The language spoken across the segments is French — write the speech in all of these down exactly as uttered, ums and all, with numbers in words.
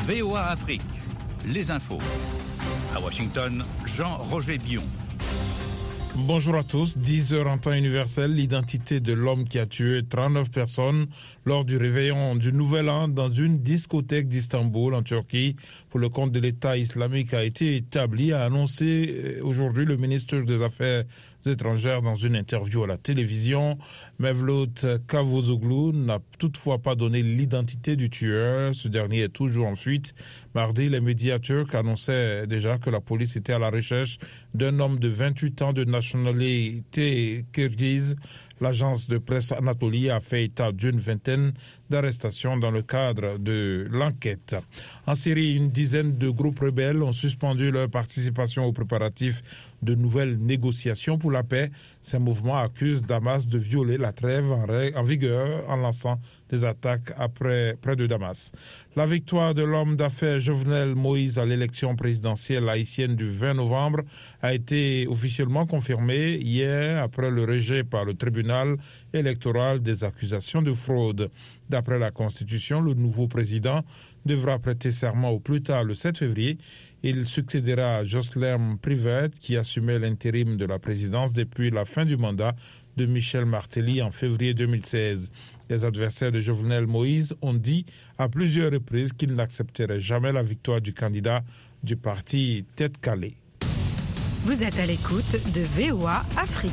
V O A Afrique, les infos. À Washington, Jean-Roger Bion. Bonjour à tous. dix heures en temps universel, l'identité de l'homme qui a tué trente-neuf personnes lors du réveillon du Nouvel An dans une discothèque d'Istanbul, en Turquie, pour le compte de l'État islamique a été établi, a annoncé aujourd'hui le ministre des Affaires étrangères dans une interview à la télévision. Mevlut Cavusoglu n'a toutefois pas donné l'identité du tueur. Ce dernier est toujours en fuite. Mardi, les médias turcs annonçaient déjà que la police était à la recherche d'un homme de vingt-huit ans de nationalité kirghize. L'agence de presse Anatolie a fait état d'une vingtaine d'arrestations dans le cadre de l'enquête. En Syrie, une dizaine de groupes rebelles ont suspendu leur participation aux préparatifs de nouvelles négociations pour la paix. Ces mouvements accusent Damas de violer la trêve en, règle, en vigueur en lançant des attaques après, près de Damas. La victoire de l'homme d'affaires Jovenel Moïse à l'élection présidentielle haïtienne du vingt novembre a été officiellement confirmée hier après le rejet par le tribunal électoral des accusations de fraude. D'après la Constitution, le nouveau président devra prêter serment au plus tard le sept février. Il succédera à Jocelyn Privet qui assumait l'intérim de la présidence depuis la fin du mandat de Michel Martelly en février deux mille seize. Les adversaires de Jovenel Moïse ont dit à plusieurs reprises qu'ils n'accepteraient jamais la victoire du candidat du parti Tête Calée. Vous êtes à l'écoute de V O A Afrique.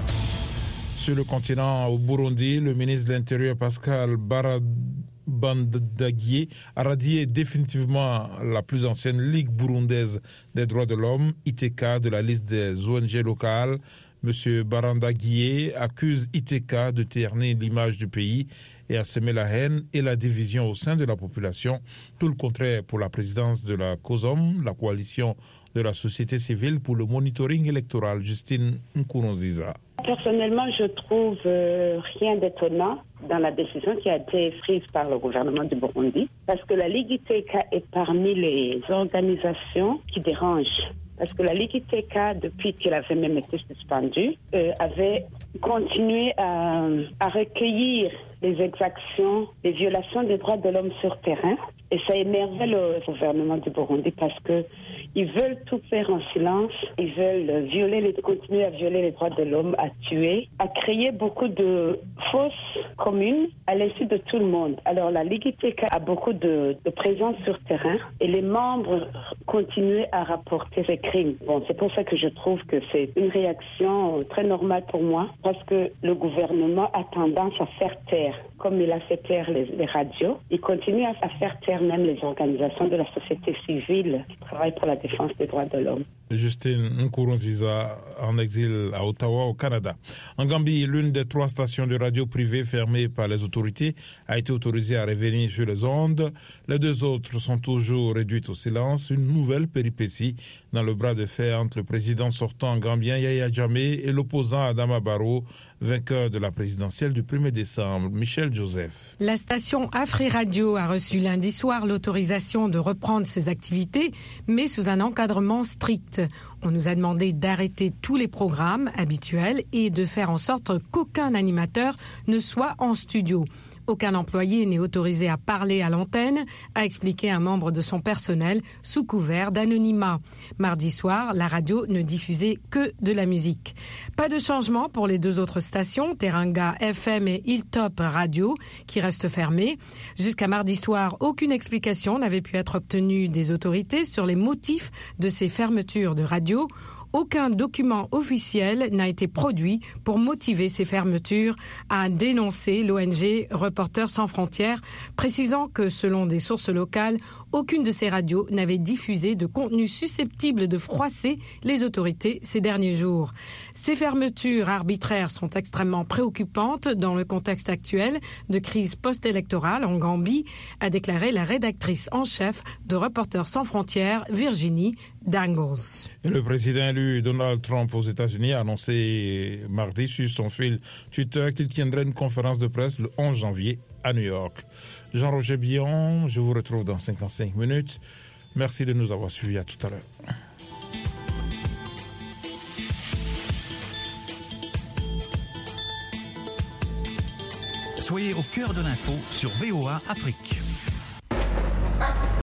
Sur le continent, au Burundi, le ministre de l'Intérieur Pascal Barad Bandaguier a radié définitivement la plus ancienne Ligue burundaise des droits de l'homme, I T K, de la liste des O N G locales. M. Barandaguier accuse I T K de ternir l'image du pays et à semer la haine et la division au sein de la population. Tout le contraire pour la présidence de la COSOM, la coalition de la société civile pour le monitoring électoral. Justine Nkurunziza. Personnellement, je trouve euh, rien d'étonnant dans la décision qui a été prise par le gouvernement du Burundi, parce que la Ligue I T K est parmi les organisations qui dérangent. Parce que la Ligue I T K, depuis qu'elle avait même été suspendue, euh, avait continué à, à recueillir les exactions, les violations des droits de l'homme sur terrain. Et ça énervait le gouvernement du Burundi parce que ils veulent tout faire en silence. Ils veulent violer, les, continuer à violer les droits de l'homme, à tuer, à créer beaucoup de fausses communes à l'insu de tout le monde. Alors la Ligue I T K a beaucoup de, de présence sur terrain et les membres continuent à rapporter ces crimes. Bon, c'est pour ça que je trouve que c'est une réaction très normale pour moi parce que le gouvernement a tendance à faire taire. Comme il a fait taire les, les radios, il continue à, à faire taire même les organisations de la société civile qui travaillent pour la défense des droits de l'homme. Justine Nkurunziza, en exil à Ottawa, au Canada. En Gambie, l'une des trois stations de radio privées fermées par les autorités a été autorisée à revenir sur les ondes. Les deux autres sont toujours réduites au silence. Une nouvelle péripétie dans le bras de fer entre le président sortant gambien Yahya Jammeh et l'opposant Adama Barrow, vainqueur de la présidentielle du premier décembre. Michel Joseph. La station Afri Radio a reçu lundi soir l'autorisation de reprendre ses activités, mais sous un encadrement strict. On nous a demandé d'arrêter tous les programmes habituels et de faire en sorte qu'aucun animateur ne soit en studio. Aucun employé n'est autorisé à parler à l'antenne, a expliqué un membre de son personnel sous couvert d'anonymat. Mardi soir, la radio ne diffusait que de la musique. Pas de changement pour les deux autres stations, Teranga F M et Hilltop Radio, qui restent fermées. Jusqu'à mardi soir, aucune explication n'avait pu être obtenue des autorités sur les motifs de ces fermetures de radio. Aucun document officiel n'a été produit pour motiver ces fermetures, a dénoncé l'O N G Reporters sans frontières, précisant que selon des sources locales, aucune de ces radios n'avait diffusé de contenu susceptible de froisser les autorités ces derniers jours. Ces fermetures arbitraires sont extrêmement préoccupantes dans le contexte actuel de crise post-électorale en Gambie, a déclaré la rédactrice en chef de Reporters sans frontières, Virginie Dangles. Le président élu Donald Trump aux États-Unis a annoncé mardi sur son fil Twitter qu'il tiendrait une conférence de presse le onze janvier à New York. Jean-Roger Bion, je vous retrouve dans cinquante-cinq minutes. Merci de nous avoir suivis. À tout à l'heure. Soyez au cœur de l'info sur V O A Afrique.